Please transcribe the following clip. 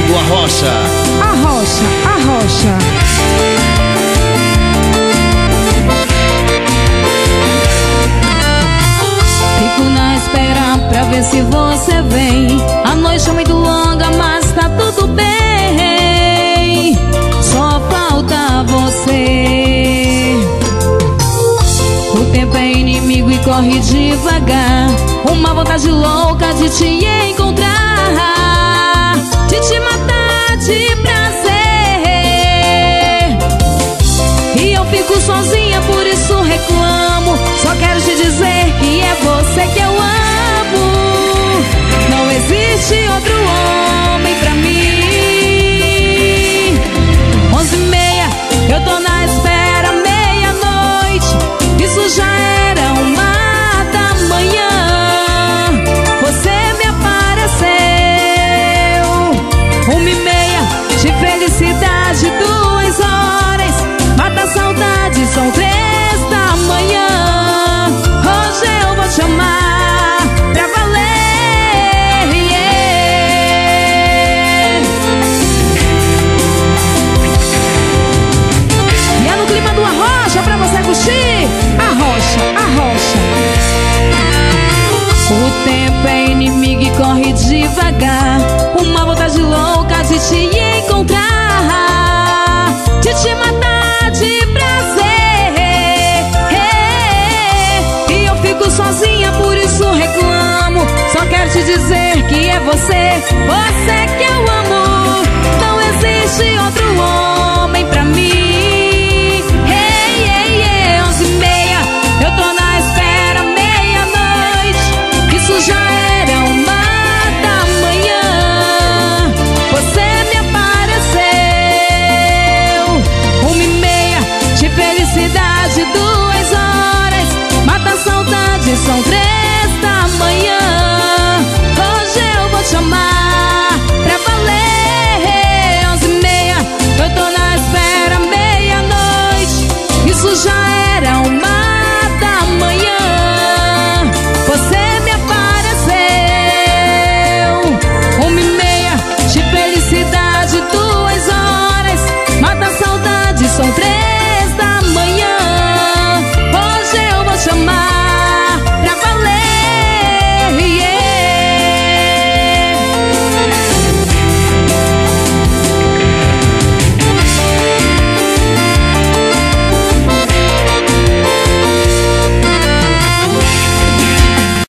do Arrocha. Arrocha, Arrocha. Fico na espera pra ver se você vem. A noite é muito longa, mas tá tudo bem. Só falta você. O tempo é inimigo e corre devagar. Uma vontade louca de te encontrar, de te matar de prazer. E eu fico sozinha, por isso reclamo. Só quero te dizer que é você que eu amo. Não existe outro homem pra mim. 11h30, eu tô na espera, meia-noite. Isso já era 1h da manhã. Você me apareceu. 1h30 de felicidade, 2 horas mata a saudade, são 3 da manhã. Hoje eu vou te amar pra valer, yeah. E é no clima do Arrocha pra você curtir. Arrocha, Arrocha. O tempo é inimigo e corre devagar. Uma vontade louca de te encontrar, de te matar de prazer. E eu fico sozinha, por isso reclamo. Só quero te dizer que é você, você.